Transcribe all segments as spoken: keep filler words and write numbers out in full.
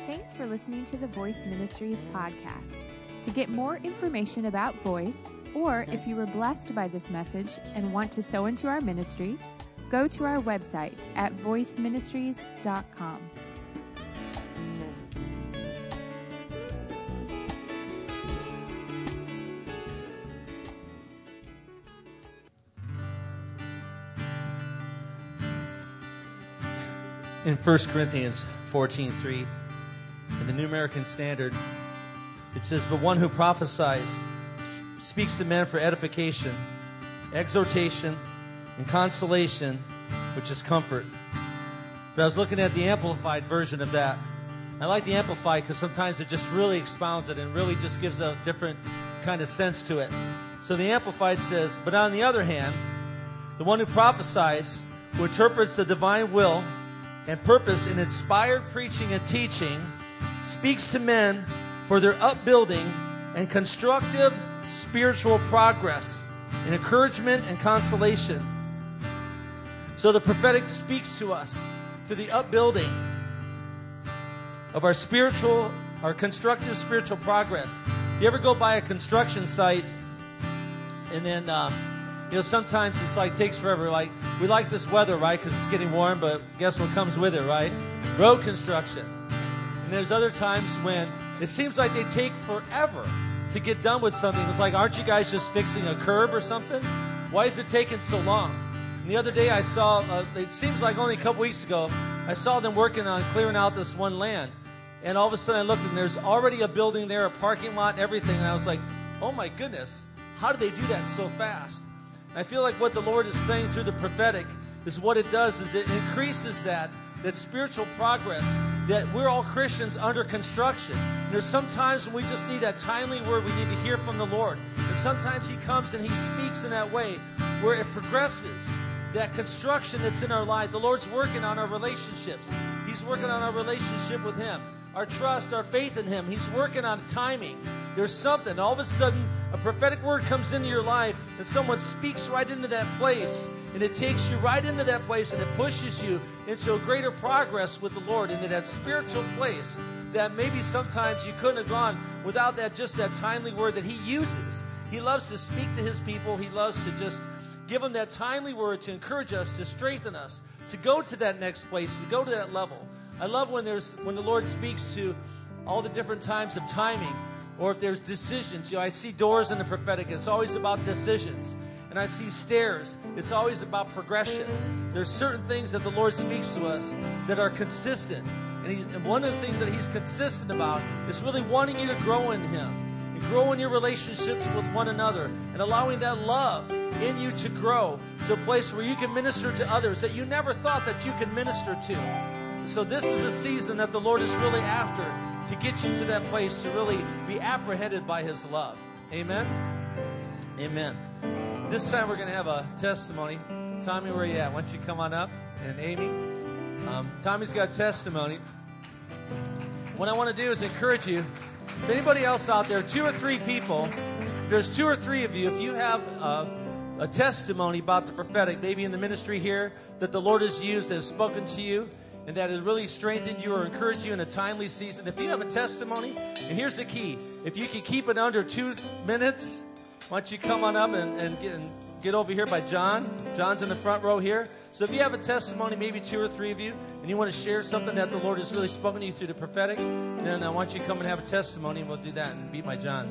Thanks for listening to the Voice Ministries podcast. To get more information about Voice, or if you were blessed by this message and want to sow into our ministry, go to our website at voice ministries dot com. In First Corinthians fourteen three, in the New American Standard, it says, "But one who prophesies speaks to men for edification, exhortation, and consolation, which is comfort." But I was looking at the Amplified version of that. I like the Amplified because sometimes it just really expounds it and really just gives a different kind of sense to it. So the Amplified says, "But on the other hand, the one who prophesies, who interprets the divine will and purpose in inspired preaching and teaching, speaks to men for their upbuilding and constructive spiritual progress, and encouragement and consolation." So the prophetic speaks to us to the upbuilding of our spiritual, our constructive spiritual progress. You ever go by a construction site and then, uh, you know, sometimes it's like takes forever. Like, we like this weather, right? Because it's getting warm, but guess what comes with it, right? Road construction. And there's other times when it seems like they take forever to get done with something. It's like, aren't you guys just fixing a curb or something? Why is it taking so long? And the other day I saw, uh, it seems like only a couple weeks ago, I saw them working on clearing out this one land. And all of a sudden I looked and there's already a building there, a parking lot and everything. And I was like, oh my goodness, how do they do that so fast? I feel like what the Lord is saying through the prophetic is what it does is it increases that, that spiritual progress, that we're all Christians under construction. And there's sometimes when we just need that timely word, we need to hear from the Lord. And sometimes He comes and He speaks in that way where it progresses that construction that's in our life. The Lord's working on our relationships. He's working on our relationship with Him, our trust, our faith in Him. He's working on timing. There's something. All of a sudden, a prophetic word comes into your life, and someone speaks right into that place, and it takes you right into that place, and it pushes you into a greater progress with the Lord, into that spiritual place that maybe sometimes you couldn't have gone without that, just that timely word that He uses. He loves to speak to His people. He loves to just give them that timely word to encourage us, to strengthen us, to go to that next place, to go to that level. I love when there's when the Lord speaks to all the different times of timing, or if there's decisions. You know, I see doors in the prophetic. It's always about decisions. And I see stairs. It's always about progression. There's certain things that the Lord speaks to us that are consistent. And, he's, and one of the things that He's consistent about is really wanting you to grow in Him and grow in your relationships with one another and allowing that love in you to grow to a place where you can minister to others that you never thought that you could minister to. So this is a season that the Lord is really after, to get you to that place to really be apprehended by His love. Amen? Amen. This time we're going to have a testimony. Tommy, where are you at? Why don't you come on up? And Amy. Um, Tommy's got testimony. What I want to do is encourage you. If anybody else out there, two or three people, there's two or three of you, if you have uh, a testimony about the prophetic, maybe in the ministry here, that the Lord has used, has spoken to you, and that has really strengthened you or encouraged you in a timely season. If you have a testimony, and here's the key. If you can keep it under two minutes, why don't you come on up and, and, get, and get over here by John. John's in the front row here. So if you have a testimony, maybe two or three of you, and you want to share something that the Lord has really spoken to you through the prophetic, then I want you to come and have a testimony, and we'll do that and be my John.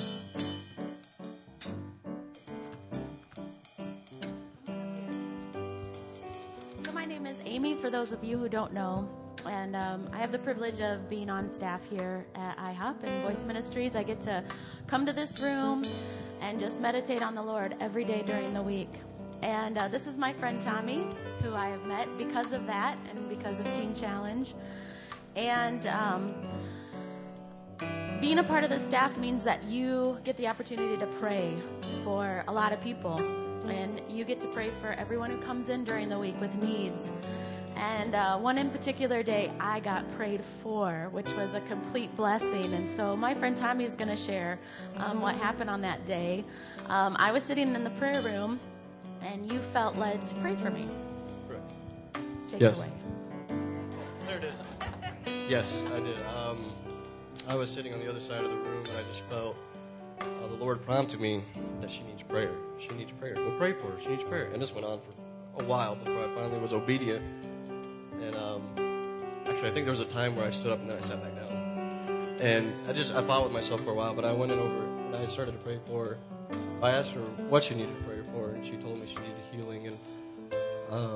Amy, for those of you who don't know, and um, I have the privilege of being on staff here at I HOP and Voice Ministries. I get to come to this room and just meditate on the Lord every day during the week. And uh, this is my friend Tommy, who I have met because of that and because of Teen Challenge. And um, being a part of the staff means that you get the opportunity to pray for a lot of people. And you get to pray for everyone who comes in during the week with needs. And uh, one in particular day I got prayed for, which was a complete blessing. And so my friend Tommy is going to share um, what happened on that day. Um, I was sitting in the prayer room, and you felt led to pray for me. Correct. Take yes. it away. There it is. Yes, I did. Um, I was sitting on the other side of the room, and I just felt uh, the Lord prompted me that she needs prayer. She needs prayer. Go pray for her. She needs prayer. And this went on for a while before I finally was obedient. And um, actually, I think there was a time where I stood up and then I sat back down. And I just, I fought with myself for a while, but I went in over and I started to pray for her. I asked her what she needed prayer for, and she told me she needed healing. And um,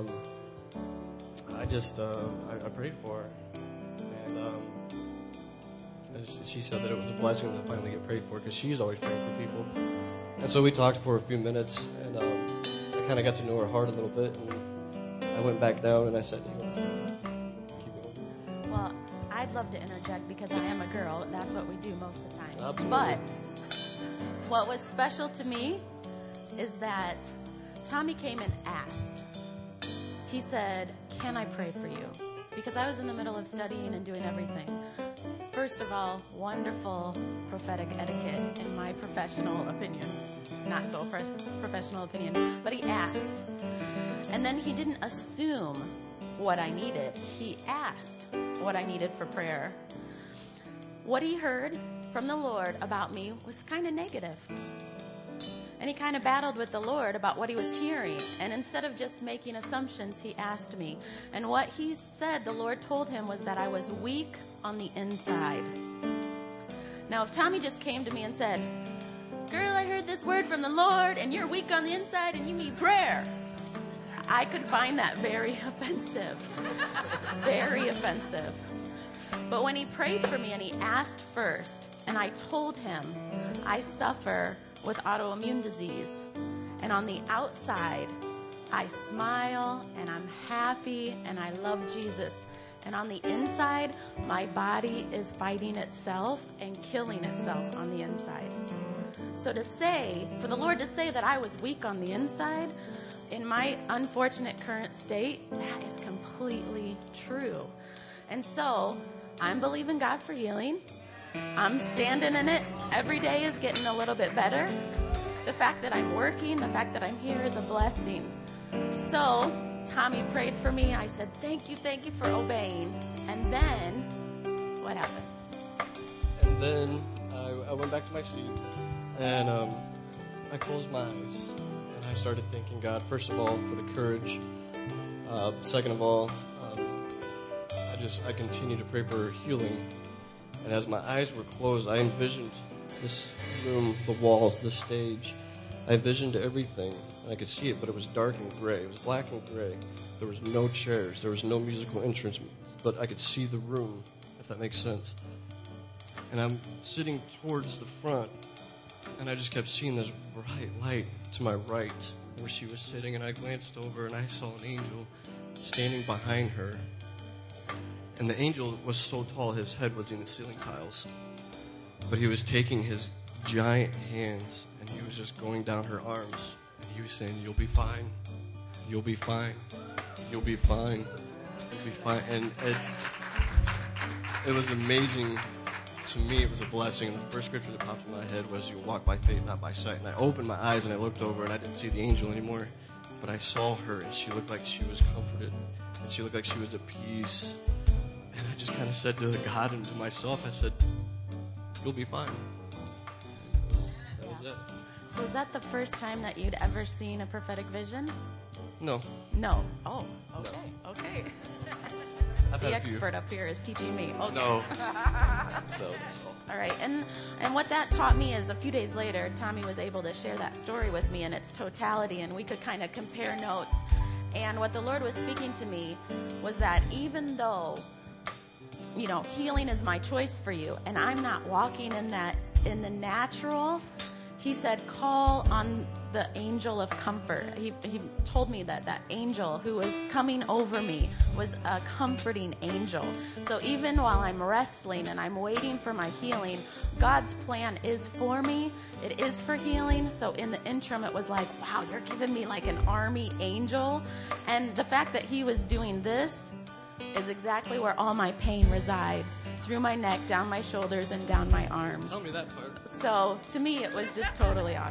I just, uh, I, I prayed for her. And um, she said that it was a blessing to finally get prayed for because she's always praying for people. And so we talked for a few minutes, and um, I kind of got to know her heart a little bit. And I went back down and I said, you know, keep going. Well, I'd love to interject because I am a girl. That's what we do most of the time. Absolutely. But what was special to me is that Tommy came and asked. He said, can I pray for you? Because I was in the middle of studying and doing everything. First of all, wonderful prophetic etiquette in my professional opinion. Not so professional opinion, but he asked. And then he didn't assume what I needed. He asked what I needed for prayer. What he heard from the Lord about me was kind of negative. And he kind of battled with the Lord about what he was hearing. And instead of just making assumptions, he asked me. And what he said, the Lord told him, was that I was weak on the inside. Now, if Tommy just came to me and said, girl, I heard this word from the Lord, and you're weak on the inside, and you need prayer, I could find that very offensive. Very offensive. But when he prayed for me and he asked first, and I told him, I suffer with autoimmune disease. And on the outside, I smile and I'm happy and I love Jesus. And on the inside, my body is fighting itself and killing itself on the inside. So to say, for the Lord to say that I was weak on the inside, in my unfortunate current state, that is completely true. And so I'm believing God for healing. I'm standing in it. Every day is getting a little bit better. The fact that I'm working, the fact that I'm here is a blessing. So Tommy prayed for me. I said, thank you, thank you for obeying. And then, what happened? And then I, I went back to my seat, and um, I closed my eyes, and I started thanking God, first of all, for the courage. Uh, second of all, um, I just, I continued to pray for healing. And as my eyes were closed, I envisioned this room, the walls, the stage. I envisioned everything, and I could see it, but it was dark and gray. It was black and gray. There was no chairs. There was no musical instruments, but I could see the room, if that makes sense. And I'm sitting towards the front, and I just kept seeing this bright light to my right where she was sitting, and I glanced over, and I saw an angel standing behind her. And the angel was so tall, his head was in the ceiling tiles. But he was taking his giant hands, and he was just going down her arms. And he was saying, you'll be fine. You'll be fine. You'll be fine. You'll be fine. And it, it was amazing. To me, it was a blessing. And the first scripture that popped in my head was, you walk by faith, not by sight. And I opened my eyes, and I looked over, and I didn't see the angel anymore. But I saw her, and she looked like she was comforted. And she looked like she was at peace. And I just kind of said to God and to myself, I said, you'll be fine. That was, that was it. So is that the first time that you'd ever seen a prophetic vision? No. No. Oh, okay, no. Okay. I've The had a few. expert up here is teaching me. Okay. No. No. All right, and and what that taught me is a few days later, Tommy was able to share that story with me in its totality, and we could kind of compare notes. And what the Lord was speaking to me was that even though, you know, healing is my choice for you, and I'm not walking in that in the natural, he said, call on the angel of comfort. He, he told me that that angel who was coming over me was a comforting angel. So even while I'm wrestling and I'm waiting for my healing, God's plan is for me. It is for healing. So in the interim, it was like, wow, you're giving me like an army angel. And the fact that he was doing this is exactly where all my pain resides, through my neck, down my shoulders, and down my arms. Tell me that part. So to me, it was just totally awesome.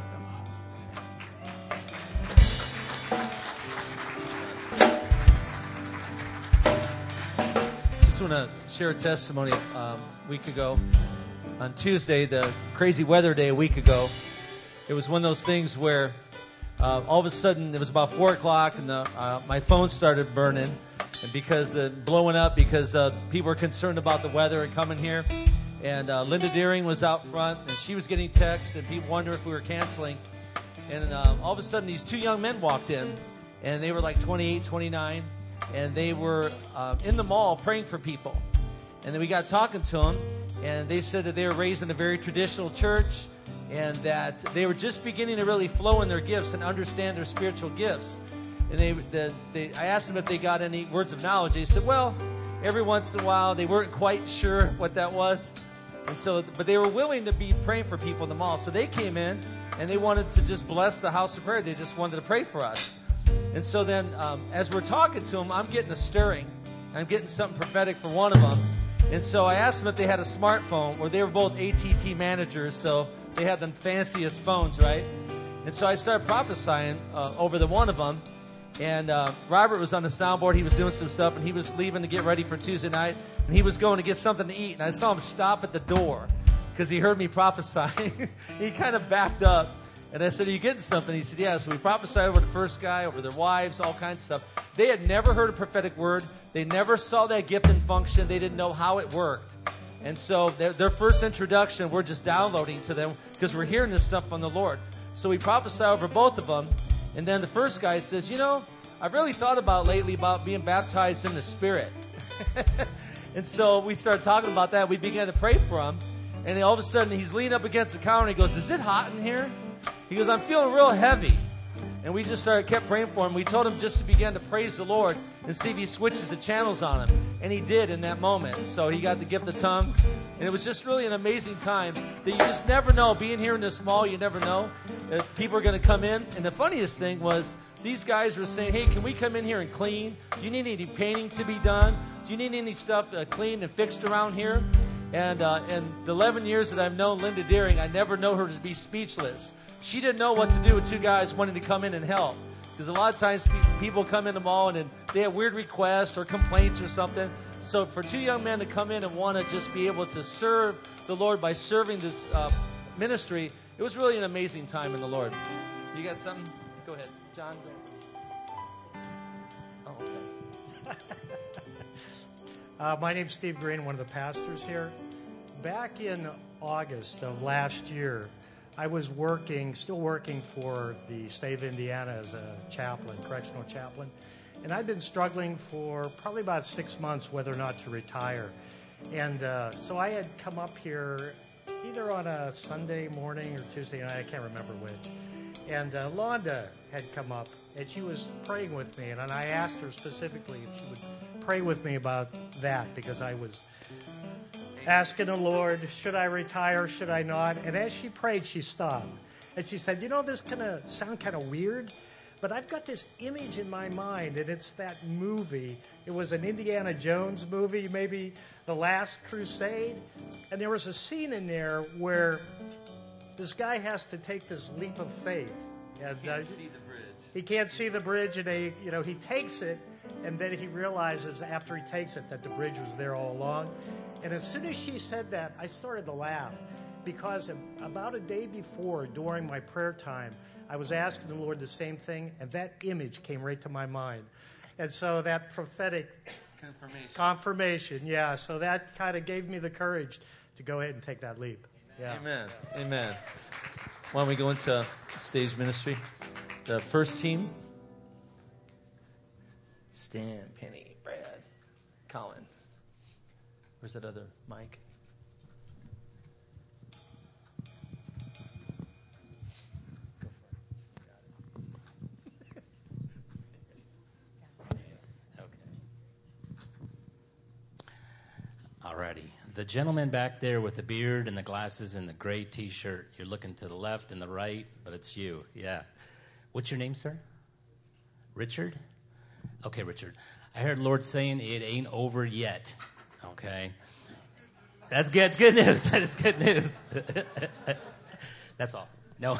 just want to share a testimony. Um, a week ago, on Tuesday, the crazy weather day a week ago, it was one of those things where uh, all of a sudden it was about four o'clock and the, uh, my phone started burning, and because uh, blowing up because uh, people were concerned about the weather and coming here. And uh, Linda Deering was out front, and she was getting texts, and people wondered if we were canceling. And uh, all of a sudden, these two young men walked in, and they were like twenty-eight, twenty-nine, and they were uh, in the mall praying for people. And then we got talking to them, and they said that they were raised in a very traditional church, and that they were just beginning to really flow in their gifts and understand their spiritual gifts. And they, the, they, I asked them if they got any words of knowledge. They said, well, every once in a while, they weren't quite sure what that was. And so, but they were willing to be praying for people in the mall. So they came in, and they wanted to just bless the house of prayer. They just wanted to pray for us. And so then, um, as we're talking to them, I'm getting a stirring. I'm getting something prophetic for one of them. And so I asked them if they had a smartphone, or they were both A T T managers, so they had the fanciest phones, right? And so I started prophesying uh, over the one of them. And uh, Robert was on the soundboard. He was doing some stuff, and he was leaving to get ready for Tuesday night. And he was going to get something to eat. And I saw him stop at the door because he heard me prophesying. He kind of backed up. And I said, are you getting something? He said, yeah. So we prophesied over the first guy, over their wives, all kinds of stuff. They had never heard a prophetic word. They never saw that gift in function. They didn't know how it worked. And so their, their first introduction, we're just downloading to them because we're hearing this stuff from the Lord. So we prophesied over both of them. And then the first guy says, you know, I've really thought about lately about being baptized in the Spirit. And so we started talking about that. We began to pray for him. And then all of a sudden, he's leaning up against the counter. And he goes, is it hot in here? He goes, I'm feeling real heavy. And we just started, kept praying for him. We told him just to begin to praise the Lord and see if he switches the channels on him. And he did in that moment. So he got the gift of tongues. And it was just really an amazing time that you just never know. Being here in this mall, you never know. Uh, people are going to come in. And the funniest thing was these guys were saying, hey, can we come in here and clean? Do you need any painting to be done? Do you need any stuff uh, cleaned and fixed around here? And uh, in the eleven years that I've known Linda Deering, I never know her to be speechless. She didn't know what to do with two guys wanting to come in and help. Because a lot of times pe- people come in the mall and, and they have weird requests or complaints or something. So for two young men to come in and want to just be able to serve the Lord by serving this uh, ministry, it was really an amazing time in the Lord. So you got something? Go ahead. John, go. Oh, okay. uh, my name's Steve Green, one of the pastors here. Back in August of last year, I was working, still working for the state of Indiana as a chaplain, correctional chaplain. And I'd been struggling for probably about six months whether or not to retire. And uh, so I had come up here either on a Sunday morning or Tuesday night, I can't remember which. And uh, Londa had come up, and she was praying with me. And, and I asked her specifically if she would pray with me about that, because I was asking the Lord, should I retire, should I not? And as she prayed, she stopped. And she said, you know, this kind of sound kind of weird, but I've got this image in my mind, and it's that movie. It was an Indiana Jones movie, maybe The Last Crusade. And there was a scene in there where this guy has to take this leap of faith. And, He can't uh, see the bridge. He can't see the bridge, and he, you know, he takes it, and then he realizes after he takes it that the bridge was there all along. And as soon as she said that, I started to laugh, because about a day before, during my prayer time, I was asking the Lord the same thing, and that image came right to my mind. And so that prophetic Confirmation. confirmation, yeah, so that kind of gave me the courage to go ahead and take that leap. Yeah. Amen. Amen. Why don't we go into stage ministry? The first team. Stan, Penny, Brad, Colin. Where's that other mic? Alrighty. The gentleman back there with the beard and the glasses and the gray T-shirt, you're looking to the left and the right, but it's you. Yeah. What's your name, sir? Richard? Okay, Richard. I heard the Lord saying it ain't over yet. Okay. That's good. It's good news. That is good news. That's all. No.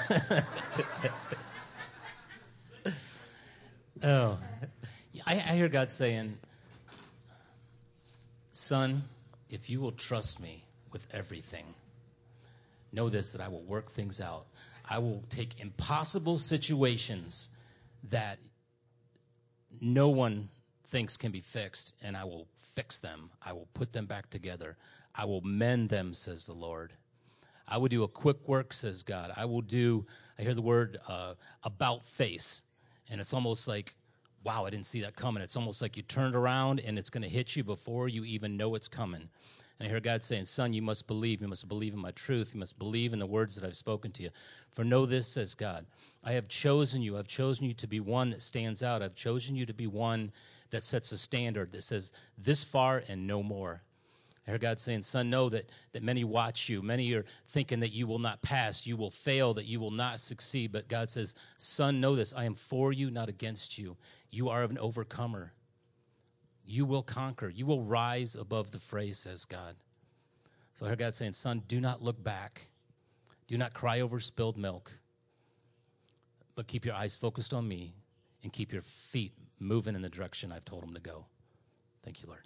oh. I, I hear God saying, Son, if you will trust me with everything, know this, that I will work things out. I will take impossible situations that no one thinks can be fixed, and I will fix them. I will put them back together. I will mend them, says the Lord. I will do a quick work, says God. I will do, I hear the word uh, about face, and it's almost like, wow, I didn't see that coming. It's almost like you turned around, and it's going to hit you before you even know it's coming. And I hear God saying, son, you must believe. You must believe in my truth. You must believe in the words that I've spoken to you. For know this, says God, I have chosen you. I've chosen you to be one that stands out. I've chosen you to be one that sets a standard that says this far and no more. I hear God saying, son, know that, that many watch you. Many are thinking that you will not pass, you will fail, that you will not succeed. But God says, son, know this. I am for you, not against you. You are an overcomer. You will conquer. You will rise above the fray, says God. So I heard God saying, son, do not look back. Do not cry over spilled milk. But keep your eyes focused on me and keep your feet moving in the direction I've told them to go. Thank you, Lord.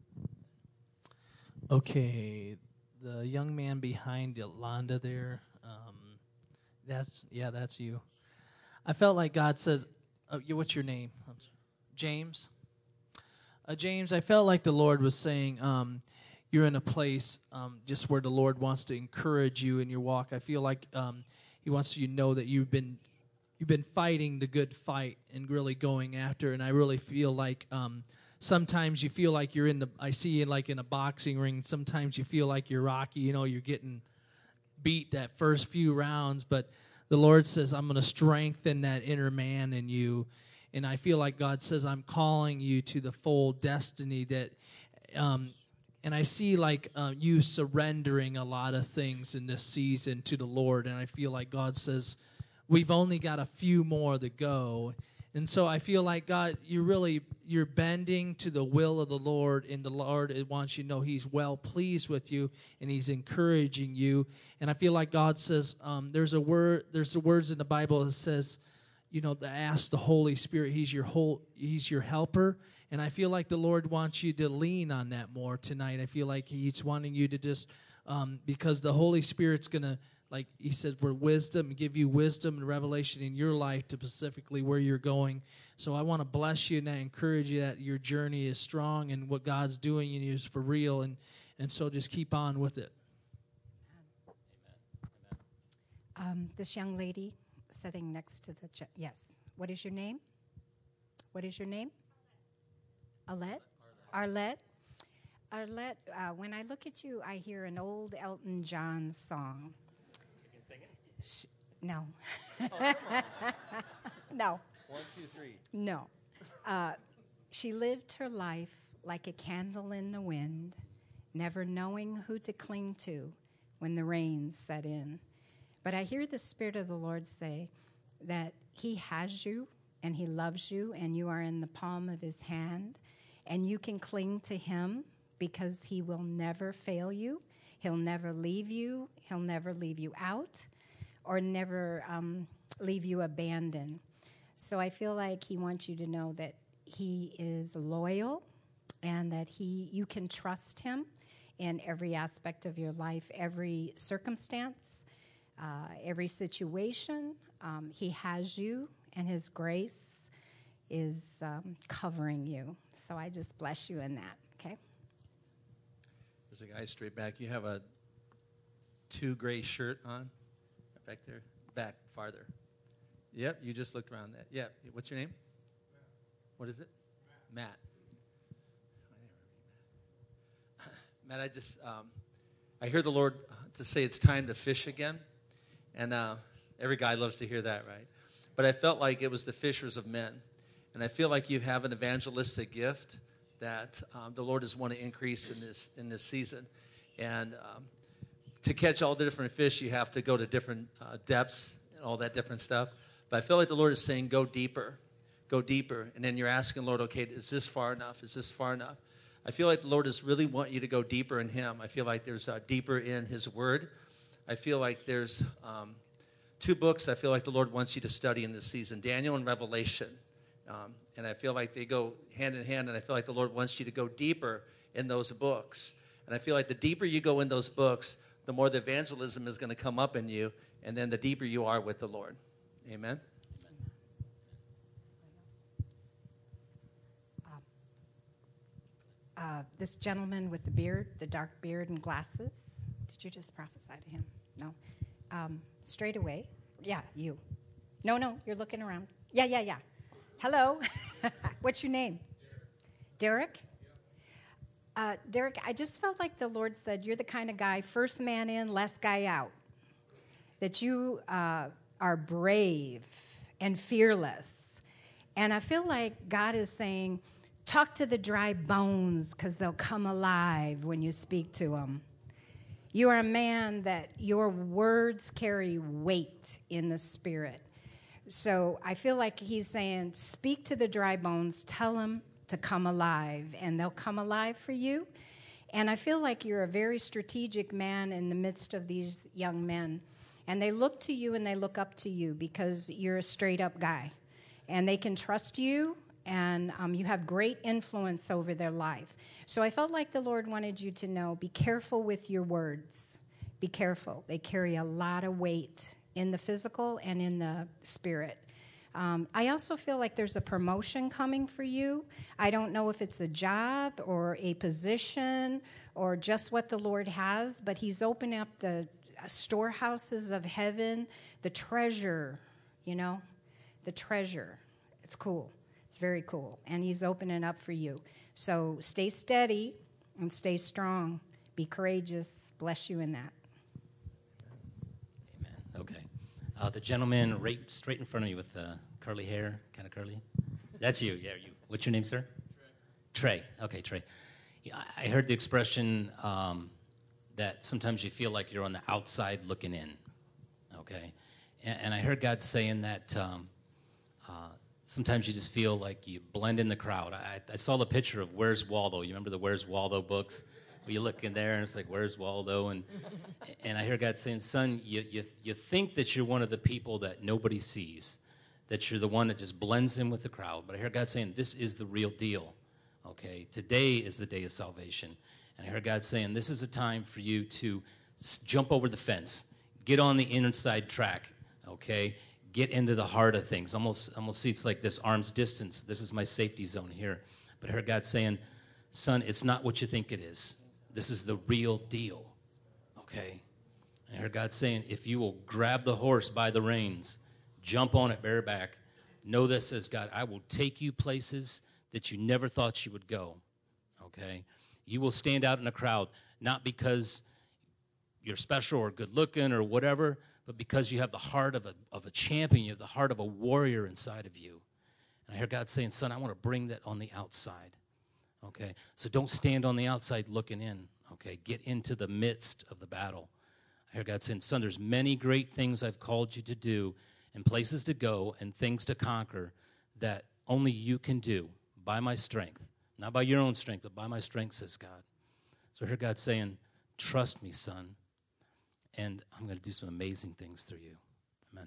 Okay, the young man behind Yolanda there, um, that's, yeah, that's you. I felt like God says, oh, what's your name? James? Uh, James, I felt like the Lord was saying, um, you're in a place um, just where the Lord wants to encourage you in your walk. I feel like um, He wants you to know that you've been you've been fighting the good fight and really going after. And I really feel like um, sometimes you feel like you're in the. I see you like in a boxing ring. Sometimes you feel like you're Rocky. You know, you're getting beat that first few rounds, but the Lord says, I'm going to strengthen that inner man in you. And I feel like God says, I'm calling you to the full destiny that, um, and I see like uh, you surrendering a lot of things in this season to the Lord. And I feel like God says, we've only got a few more to go. And so I feel like, God, you're really, you're bending to the will of the Lord, and the Lord wants you to know He's well pleased with you, and He's encouraging you. And I feel like God says, um, there's a word, there's the words in the Bible that says, you know, to ask the Holy Spirit. He's your whole, He's your helper. And I feel like the Lord wants you to lean on that more tonight. I feel like He's wanting you to just, um, because the Holy Spirit's going to, like He said, for wisdom, give you wisdom and revelation in your life to specifically where you're going. So I want to bless you and I encourage you that your journey is strong and what God's doing in you is for real. And, and so just keep on with it. Um, this young lady sitting next to the, ch- yes. What is your name? What is your name? Arlette? Arlette. Arlette, uh, when I look at you, I hear an old Elton John song. You can sing it? Sh- no. Oh, no. One, two, three. No. Uh, she lived her life like a candle in the wind, never knowing who to cling to when the rains set in. But I hear the Spirit of the Lord say that He has you and He loves you and you are in the palm of His hand and you can cling to Him because He will never fail you. He'll never leave you. He'll never leave you out or never um, leave you abandoned. So I feel like He wants you to know that He is loyal and that he you can trust Him in every aspect of your life, every circumstance. Uh, every situation, um, He has you, and His grace is um, covering you. So I just bless you in that, okay? There's a guy straight back. You have a two gray shirt on back there. Back, farther. Yep, you just looked around that. Yeah, what's your name? Matt. What is it? Matt. Matt, Matt I just, um, I hear the Lord to say it's time to fish again. And uh, every guy loves to hear that, right? But I felt like it was the fishers of men. And I feel like you have an evangelistic gift that um, the Lord has want to increase in this in this season. And um, to catch all the different fish, you have to go to different uh, depths and all that different stuff. But I feel like the Lord is saying, go deeper, go deeper. And then you're asking, Lord, okay, is this far enough? Is this far enough? I feel like the Lord is really want you to go deeper in Him. I feel like there's uh, deeper in His Word. I feel like there's um, two books I feel like the Lord wants you to study in this season, Daniel and Revelation. Um, and I feel like they go hand in hand, and I feel like the Lord wants you to go deeper in those books. And I feel like the deeper you go in those books, the more the evangelism is going to come up in you, and then the deeper you are with the Lord. Amen? Uh, this gentleman with the beard, the dark beard and glasses, did you just prophesy to him? No. Um, straight away. Yeah, you. No, no, you're looking around. Yeah, yeah, yeah. Hello. What's your name? Derek? Derek? Uh, Derek, I just felt like the Lord said you're the kind of guy, first man in, last guy out. That you uh, are brave and fearless. And I feel like God is saying, talk to the dry bones because they'll come alive when you speak to them. You are a man that your words carry weight in the spirit. So I feel like he's saying, speak to the dry bones, tell them to come alive, and they'll come alive for you. And I feel like you're a very strategic man in the midst of these young men. And they look to you and they look up to you because you're a straight-up guy. And they can trust you, and um, you have great influence over their life. So I felt like the Lord wanted you to know, be careful with your words. Be careful. They carry a lot of weight in the physical and in the spirit. Um, I also feel like there's a promotion coming for you. I don't know if it's a job or a position or just what the Lord has, but he's opened up the storehouses of heaven, the treasure, you know, the treasure. It's cool. It's very cool. And he's opening up for you. So stay steady and stay strong. Be courageous. Bless you in that. Amen. Okay. Uh, the gentleman right straight in front of you with uh, curly hair, kind of curly. That's you. Yeah, you. What's your name, sir? Trey. Trey. Okay, Trey. Yeah, I heard the expression um, that sometimes you feel like you're on the outside looking in. Okay. And, and I heard God saying that um, uh, sometimes you just feel like you blend in the crowd. I, I saw the picture of Where's Waldo. You remember the Where's Waldo books? Where you look in there and it's like, where's Waldo? And and I hear God saying, son, you, you you think that you're one of the people that nobody sees, that you're the one that just blends in with the crowd. But I hear God saying, this is the real deal. Okay, today is the day of salvation. And I heard God saying, this is a time for you to s- jump over the fence, get on the inside track, okay? Get into the heart of things. Almost, almost see it's like this arm's distance. This is my safety zone here. But I heard God saying, son, it's not what you think it is. This is the real deal, okay? I heard God saying, if you will grab the horse by the reins, jump on it bareback, know this says God, I will take you places that you never thought you would go, okay? You will stand out in a crowd, not because you're special or good-looking or whatever, but because you have the heart of a, of a champion, you have the heart of a warrior inside of you. And I hear God saying, son, I want to bring that on the outside. Okay, so don't stand on the outside looking in, okay? Get into the midst of the battle. I hear God saying, son, there's many great things I've called you to do and places to go and things to conquer that only you can do by my strength. Not by your own strength, but by my strength, says God. So I hear God saying, trust me, son, and I'm going to do some amazing things through you. Amen.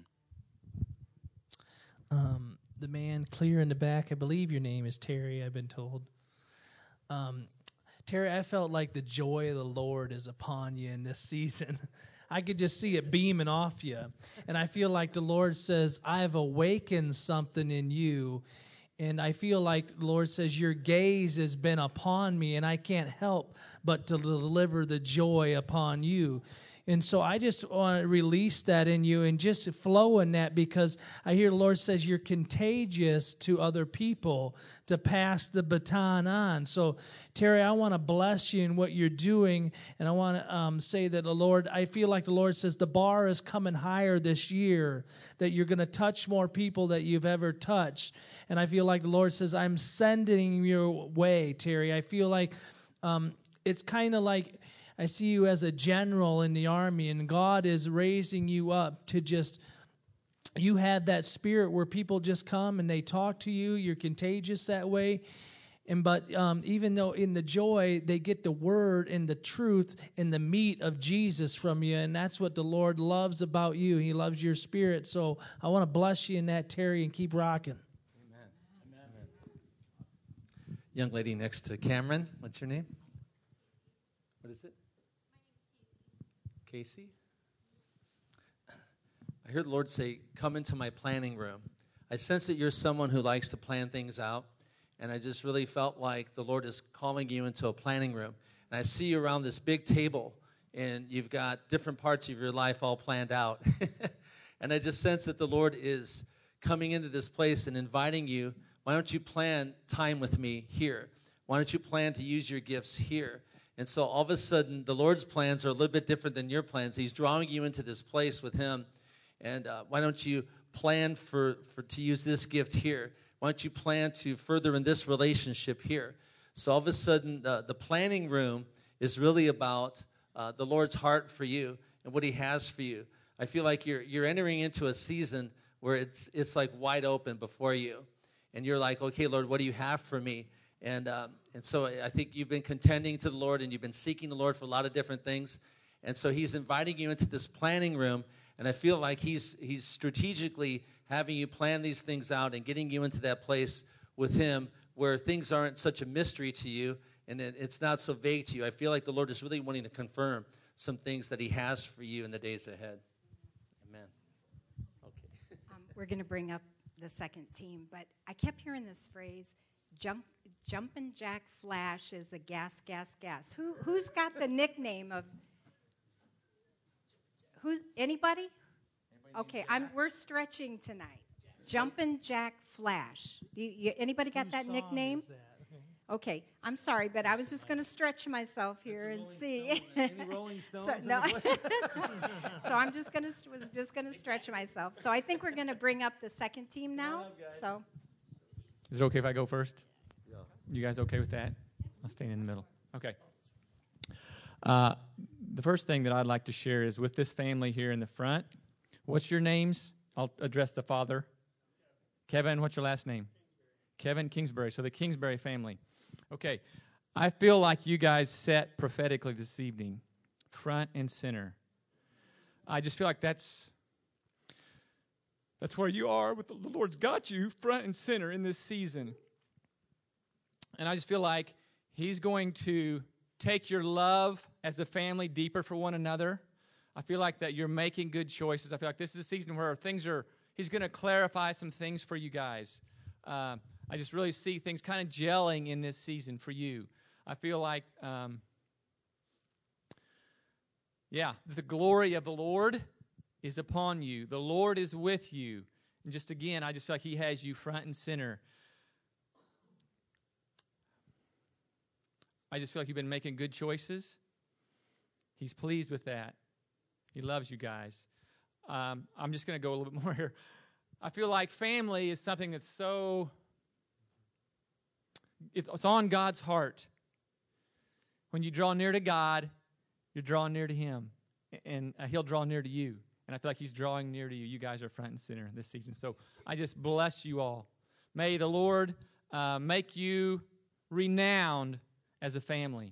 Um, the man clear in the back, I believe your name is Terry, I've been told. Um, Terry, I felt like the joy of the Lord is upon you in this season. I could just see it beaming off you. And I feel like the Lord says, I've awakened something in you. And I feel like the Lord says, your gaze has been upon me, and I can't help but to deliver the joy upon you. And so I just want to release that in you and just flow in that, because I hear the Lord says you're contagious to other people to pass the baton on. So, Terry, I want to bless you in what you're doing, and I want to um, say that the Lord, I feel like the Lord says the bar is coming higher this year, that you're going to touch more people that you've ever touched. And I feel like the Lord says, I'm sending your way, Terry. I feel like um, it's kind of like I see you as a general in the army, and God is raising you up to just, you have that spirit where people just come and they talk to you. You're contagious that way. And but um, even though in the joy, they get the word and the truth and the meat of Jesus from you, and that's what the Lord loves about you. He loves your spirit. So I want to bless you in that, Terry, and keep rocking. Amen. Amen. Young lady next to Cameron, what's your name? What is it? Casey? I heard the Lord say, come into my planning room. I sense that you're someone who likes to plan things out, and I just really felt like the Lord is calling you into a planning room. And I see you around this big table, and you've got different parts of your life all planned out. And I just sense that the Lord is coming into this place and inviting you, why don't you plan time with me here? Why don't you plan to use your gifts here? And so all of a sudden, the Lord's plans are a little bit different than your plans. He's drawing you into this place with him. And uh, why don't you plan for, for to use this gift here? Why don't you plan to further in this relationship here? So all of a sudden, uh, the planning room is really about uh, the Lord's heart for you and what he has for you. I feel like you're you're entering into a season where it's it's like wide open before you. And you're like, okay, Lord, what do you have for me? And um, and so I think you've been contending to the Lord and you've been seeking the Lord for a lot of different things. And so he's inviting you into this planning room. And I feel like he's he's strategically having you plan these things out and getting you into that place with him where things aren't such a mystery to you and it, it's not so vague to you. I feel like the Lord is really wanting to confirm some things that he has for you in the days ahead. Amen. Okay. um, we're going to bring up the second team, but I kept hearing this phrase, jump, Jumpin' Jack Flash is a gas, gas, gas. Who, who's got the nickname of, who, anybody? Okay, I'm, we're stretching tonight. Jumpin' Jack Flash. Do you, you, anybody got that nickname? Okay, I'm sorry, but I was just going to stretch myself here and see. Any Rolling Stones? so, no. so I'm just going to was just going to stretch myself. So I think we're going to bring up the second team now. So, is it okay if I go first? Yeah. You guys okay with that? I'll stay in the middle. Okay. Uh, the first thing that I'd like to share is with this family here in the front. What's your names? I'll address the father. Kevin, what's your last name? Kevin Kingsbury. So the Kingsbury family. Okay. I feel like you guys set prophetically this evening, front and center. I just feel like that's that's where you are. With the, the Lord's got you front and center in this season. And I just feel like he's going to take your love as a family deeper for one another. I feel like that you're making good choices. I feel like this is a season where things are, he's going to clarify some things for you guys. Uh, I just really see things kind of gelling in this season for you. I feel like, um, yeah, the glory of the Lord is upon you. The Lord is with you. And just again, I just feel like he has you front and center. I just feel like you've been making good choices. He's pleased with that. He loves you guys. Um, I'm just going to go a little bit more here. I feel like family is something that's so, it's, it's on God's heart. When you draw near to God, you're drawing near to him. And uh, he'll draw near to you. And I feel like he's drawing near to you. You guys are front and center this season. So I just bless you all. May the Lord uh, make you renowned as a family.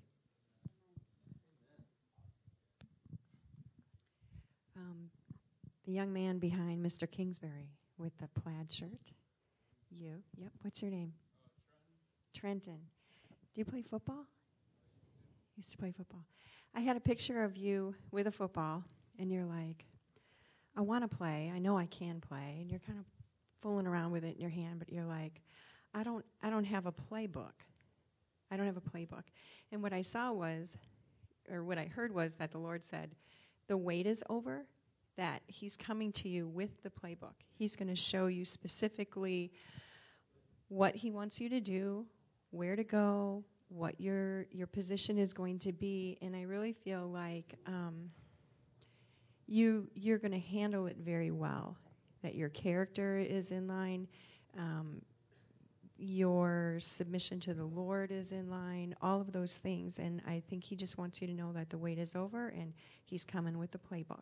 Um, the young man behind Mister Kingsbury with the plaid shirt. You. Yep. What's your name? Uh, Trenton. Trenton. Do you play football? Used to play football. I had a picture of you with a football, and you're like, I want to play. I know I can play. And you're kind of fooling around with it in your hand, but you're like, I don't, I don't have a playbook. I don't have a playbook. And what I saw was, or what I heard was that the Lord said, the wait is over, that he's coming to you with the playbook. He's going to show you specifically what he wants you to do, where to go, what your your position is going to be. And I really feel like um, you, you're going to handle it very well, that your character is in line, um, your submission to the Lord is in line, all of those things. And I think he just wants you to know that the wait is over and he's coming with the playbook.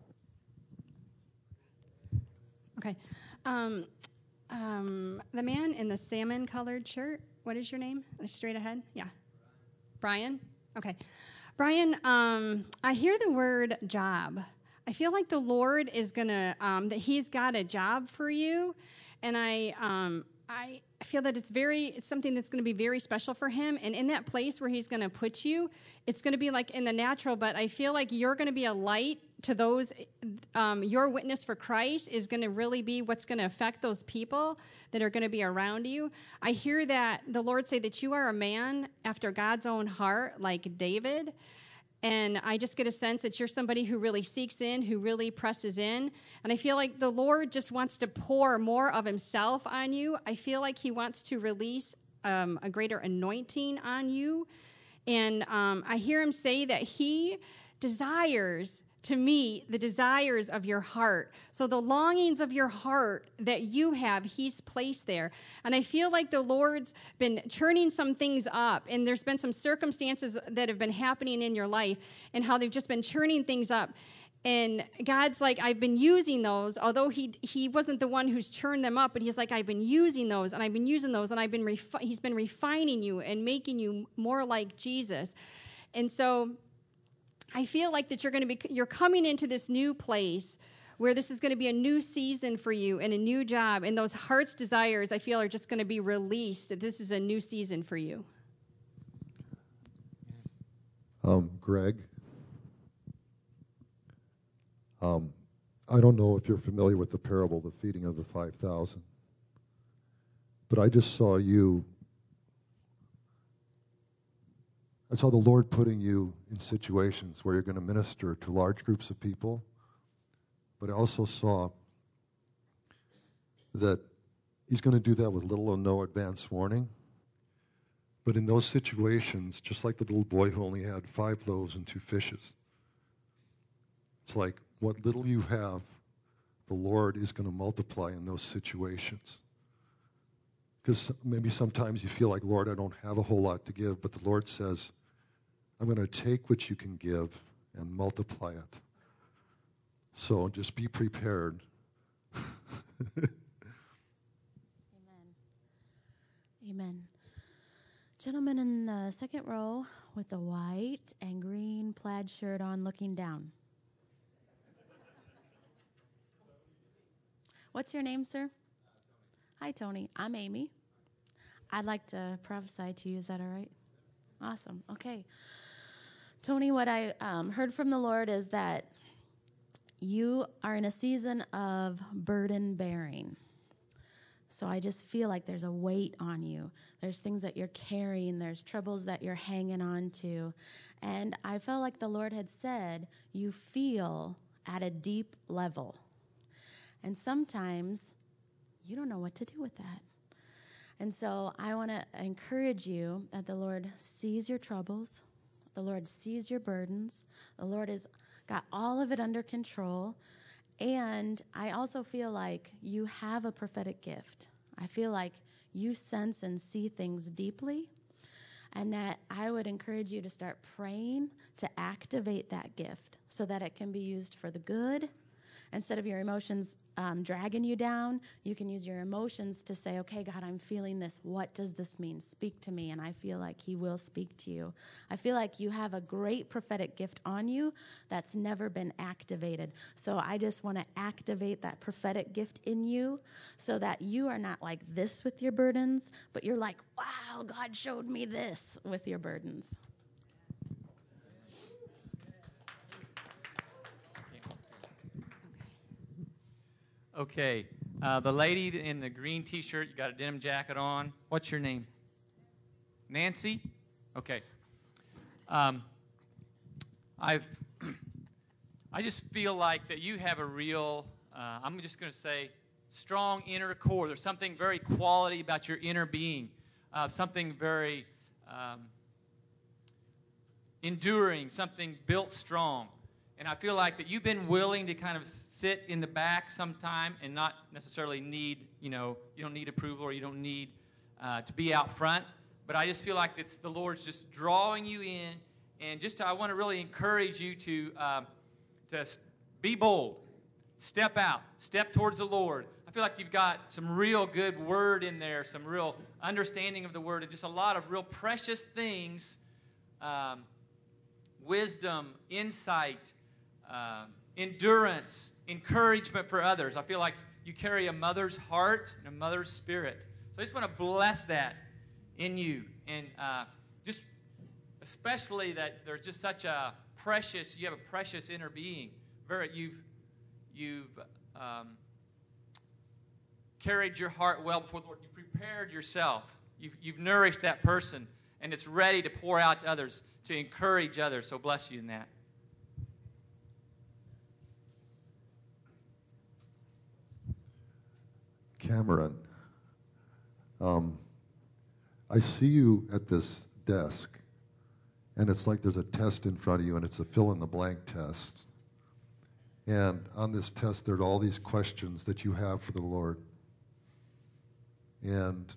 Okay. Um, um, the man in the salmon-colored shirt, what is your name? Straight ahead? Yeah. Brian? Okay. Brian, um, I hear the word job. I feel like the Lord is going to, um, that he's got a job for you. And I, um, I feel that it's very, it's something that's going to be very special for him. And in that place where he's going to put you, it's going to be like in the natural, but I feel like you're going to be a light to those. Um, your witness for Christ is going to really be what's going to affect those people that are going to be around you. I hear that the Lord say that you are a man after God's own heart, like David. And I just get a sense that you're somebody who really seeks in, who really presses in. And I feel like the Lord just wants to pour more of himself on you. I feel like he wants to release um, a greater anointing on you. And um, I hear him say that he desires to meet the desires of your heart. So the longings of your heart that you have, he's placed there. And I feel like the Lord's been turning some things up, and there's been some circumstances that have been happening in your life and how they've just been turning things up. And God's like, I've been using those, although he he wasn't the one who's turned them up, but he's like, I've been using those, and I've been using those, and I've been refi- he's been refining you and making you more like Jesus. And so I feel like that you're going to be, you're coming into this new place where this is going to be a new season for you and a new job. And those heart's desires, I feel, are just going to be released. This is a new season for you. Um, Greg, um, I don't know if you're familiar with the parable, the feeding of the five thousand, but I just saw you I saw the Lord putting you in situations where you're going to minister to large groups of people, but I also saw that he's going to do that with little or no advance warning. But in those situations, just like the little boy who only had five loaves and two fishes, it's like what little you have, the Lord is going to multiply in those situations. Because maybe sometimes you feel like, Lord, I don't have a whole lot to give, but the Lord says, I'm going to take what you can give and multiply it. So just be prepared. Amen. Amen. Gentleman in the second row with the white and green plaid shirt on looking down. What's your name, sir? Hi, Tony. I'm Amy. I'd like to prophesy to you. Is that all right? Awesome. Okay. Tony, what I um, heard from the Lord is that you are in a season of burden bearing. So I just feel like there's a weight on you. There's things that you're carrying. There's troubles that you're hanging on to. And I felt like the Lord had said, you feel at a deep level. And sometimes you don't know what to do with that. And so I want to encourage you that the Lord sees your troubles. The Lord sees your burdens. The Lord has got all of it under control. And I also feel like you have a prophetic gift. I feel like you sense and see things deeply. And that I would encourage you to start praying to activate that gift so that it can be used for the good. Instead of your emotions um, dragging you down, you can use your emotions to say, okay, God, I'm feeling this. What does this mean? Speak to me. And I feel like he will speak to you. I feel like you have a great prophetic gift on you that's never been activated. So I just want to activate that prophetic gift in you so that you are not like this with your burdens, but you're like, wow, God showed me this with your burdens. Okay, uh, the lady in the green T-shirt, you got a denim jacket on. What's your name? Nancy? Okay. Um, I've, I just feel like that you have a real, uh, I'm just going to say, strong inner core. There's something very quality about your inner being, uh, something very um, enduring, something built strong. And I feel like that you've been willing to kind of sit in the back sometime and not necessarily need, you know, you don't need approval or you don't need uh, to be out front. But I just feel like it's the Lord's just drawing you in. And just to, I want to really encourage you to, um, to be bold. Step out. Step towards the Lord. I feel like you've got some real good word in there, some real understanding of the word, and just a lot of real precious things, um, wisdom, insight, Uh, endurance, encouragement for others. I feel like you carry a mother's heart and a mother's spirit. So I just want to bless that in you. And uh, just especially that there's just such a precious, you have a precious inner being. Very, you've, you've um, carried your heart well before the Lord. You've prepared yourself. You've, you've nourished that person, and it's ready to pour out to others, to encourage others. So bless you in that. Cameron, um, I see you at this desk, and it's like there's a test in front of you, and it's a fill-in-the-blank test. And on this test, there are all these questions that you have for the Lord. And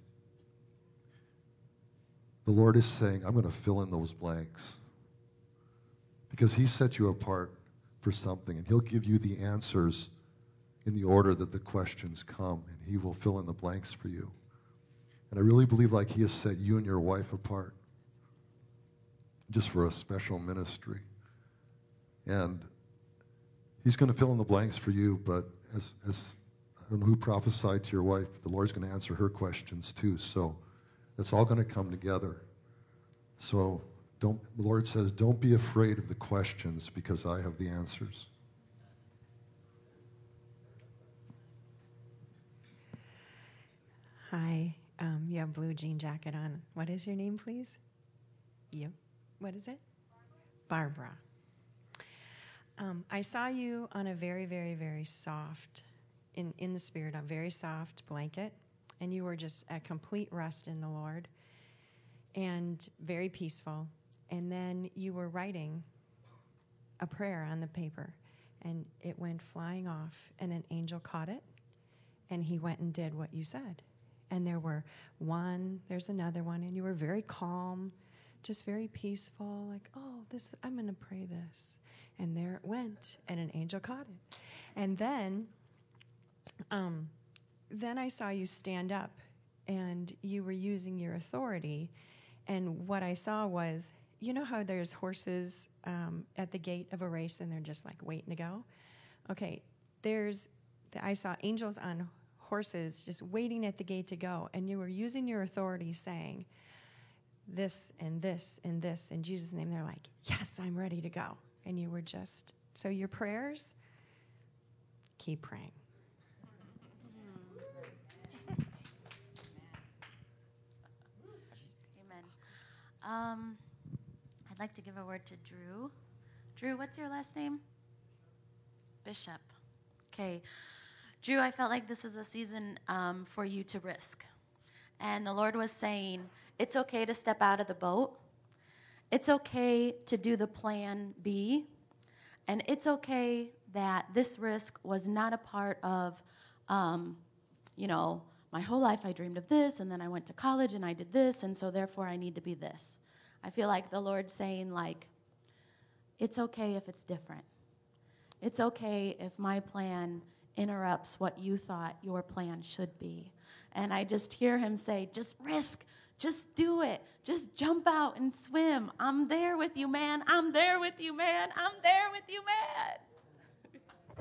the Lord is saying, I'm going to fill in those blanks. Because he set you apart for something, and he'll give you the answers in the order that the questions come, and he will fill in the blanks for you. And I really believe like he has set you and your wife apart just for a special ministry. And he's going to fill in the blanks for you, but as, as I don't know who prophesied to your wife, the Lord's going to answer her questions too. So it's all going to come together. So don't, the Lord says, don't be afraid of the questions because I have the answers. Hi, um, you have blue jean jacket on. What is your name, please? You. What is it? Barbara. Um, I saw you on a very, very, very soft, in, in the spirit, a very soft blanket, and you were just at complete rest in the Lord and very peaceful. And then you were writing a prayer on the paper, and it went flying off, and an angel caught it, and he went and did what you said. And there were one, there's another one, and you were very calm, just very peaceful, like, oh, this, I'm going to pray this. And there it went, and an angel caught it. And then, um, then I saw you stand up, and you were using your authority. And what I saw was, you know how there's horses um, at the gate of a race, and they're just like waiting to go? Okay, there's, I saw angels on horses just waiting at the gate to go, and you were using your authority saying this and this and this in Jesus' name. They're like, yes, I'm ready to go. And you were just, so your prayers, keep praying. Amen. Um, I'd like to give a word to Drew. Drew, what's your last name? Bishop. Okay. Drew, I felt like this is a season um, for you to risk. And the Lord was saying, it's okay to step out of the boat. It's okay to do the plan B. And it's okay that this risk was not a part of, um, you know, my whole life I dreamed of this, and then I went to college and I did this, and so therefore I need to be this. I feel like the Lord's saying, like, it's okay if it's different. It's okay if my plan interrupts what you thought your plan should be. And I just hear him say, just risk, just do it, just jump out and swim. I'm there with you, man. I'm there with you, man. I'm there with you, man.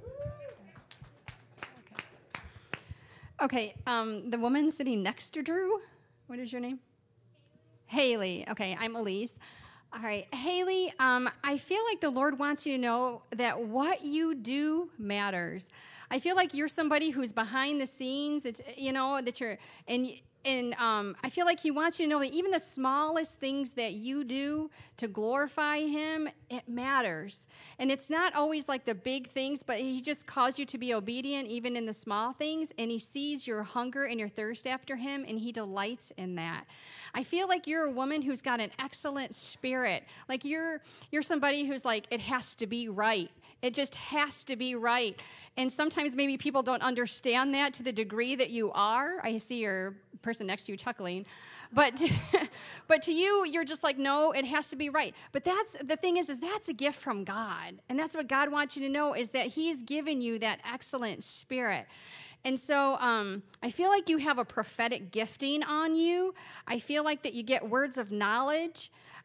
Okay, um, the woman sitting next to Drew, what is your name? Haley. Haley. Okay, I'm Elise. All right, Haley, um, I feel like the Lord wants you to know that what you do matters. I feel like you're somebody who's behind the scenes, it's, you know, that you're, and and um, I feel like he wants you to know that even the smallest things that you do to glorify him, it matters. And it's not always like the big things, but he just calls you to be obedient even in the small things, and he sees your hunger and your thirst after him, and he delights in that. I feel like you're a woman who's got an excellent spirit. Like you're you're somebody who's like, it has to be right. It just has to be right. And sometimes maybe people don't understand that to the degree that you are. I see your person next to you chuckling. But but to you, you're just like, no, it has to be right. But that's the thing is, is that's a gift from God. And that's what God wants you to know, is that he's given you that excellent spirit. And so um, I feel like you have a prophetic gifting on you. I feel like that you get words of knowledge.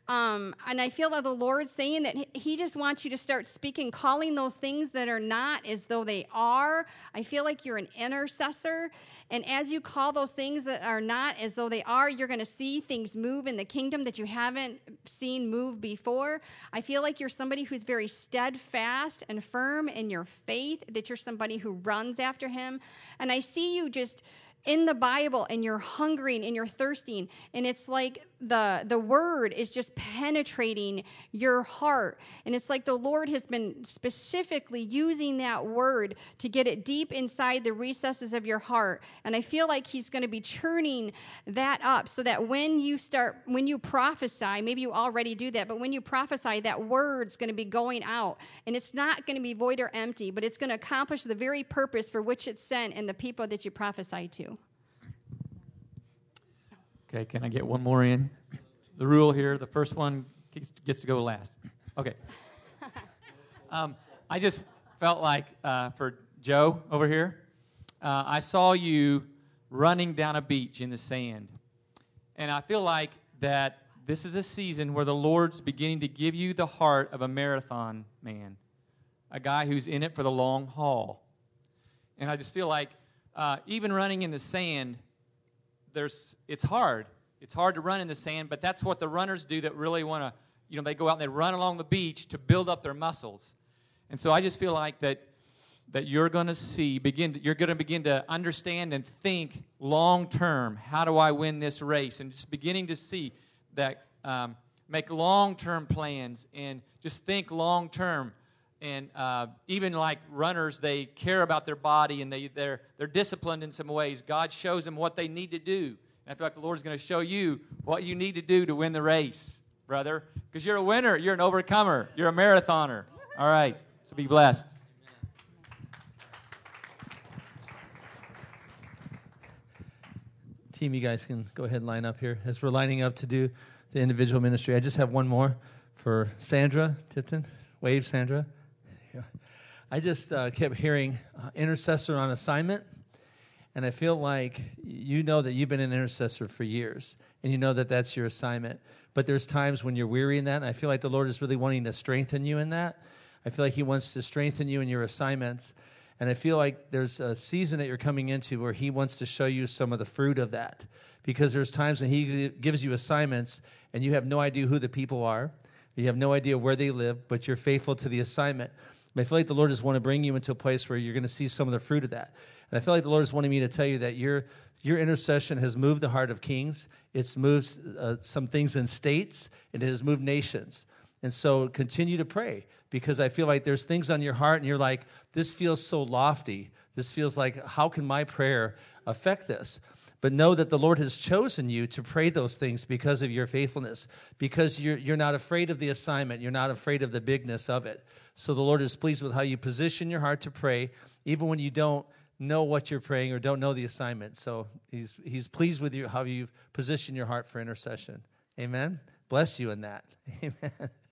Um, and I feel that the Lord's saying that he just wants you to start speaking, calling those things that are not as though they are. I feel like you're an intercessor. And as you call those things that are not as though they are, you're going to see things move in the kingdom that you haven't seen move before. I feel like you're somebody who's very steadfast and firm in your faith, that you're somebody who runs after him. And I see you just in the Bible, and you're hungering and you're thirsting, and it's like the the word is just penetrating your heart, and it's like the Lord has been specifically using that word to get it deep inside the recesses of your heart. And I feel like he's going to be churning that up so that when you start, when you prophesy, maybe you already do that, but when you prophesy, that word's going to be going out, and it's not going to be void or empty, but it's going to accomplish the very purpose for which it's sent and the people that you prophesy to. Okay, can I get one more in? The rule here, the first one gets, gets to go last. Okay. Um, I just felt like uh, for Joe over here, uh, I saw you running down a beach in the sand. And I feel like that this is a season where the Lord's beginning to give you the heart of a marathon man, a guy who's in it for the long haul. And I just feel like uh, even running in the sand, There's, it's hard. It's hard to run in the sand, but that's what the runners do that really want to, you know, they go out and they run along the beach to build up their muscles. And so I just feel like that that you're going to see, begin, to, you're going to begin to understand and think long term, how do I win this race? And just beginning to see that, um, make long-term plans and just think long term. And uh, even like runners, they care about their body, and they, they're, they're disciplined in some ways. God shows them what they need to do. And I feel like the Lord's going to show you what you need to do to win the race, brother. Because you're a winner. You're an overcomer. You're a marathoner. All right. So be blessed. Team, you guys can go ahead and line up here. As we're lining up to do the individual ministry, I just have one more for Sandra Tipton. Wave, Sandra. I just uh, kept hearing uh, intercessor on assignment, and I feel like you know that you've been an intercessor for years, and you know that that's your assignment. But there's times when you're weary in that, and I feel like the Lord is really wanting to strengthen you in that. I feel like he wants to strengthen you in your assignments, and I feel like there's a season that you're coming into where he wants to show you some of the fruit of that, because there's times when he gives you assignments, and you have no idea who the people are. You have no idea where they live, but you're faithful to the assignment. I feel like the Lord just want to bring you into a place where you're going to see some of the fruit of that. And I feel like the Lord is wanting me to tell you that your your intercession has moved the heart of kings. It's moved uh, some things in states, and it has moved nations. And so continue to pray, because I feel like there's things on your heart, and you're like, this feels so lofty. This feels like, how can my prayer affect this? But know that the Lord has chosen you to pray those things because of your faithfulness, because you're, you're not afraid of the assignment. You're not afraid of the bigness of it. So the Lord is pleased with how you position your heart to pray, even when you don't know what you're praying or don't know the assignment. So he's, he's pleased with you, how you've positioned your heart for intercession. Amen? Bless you in that. Amen.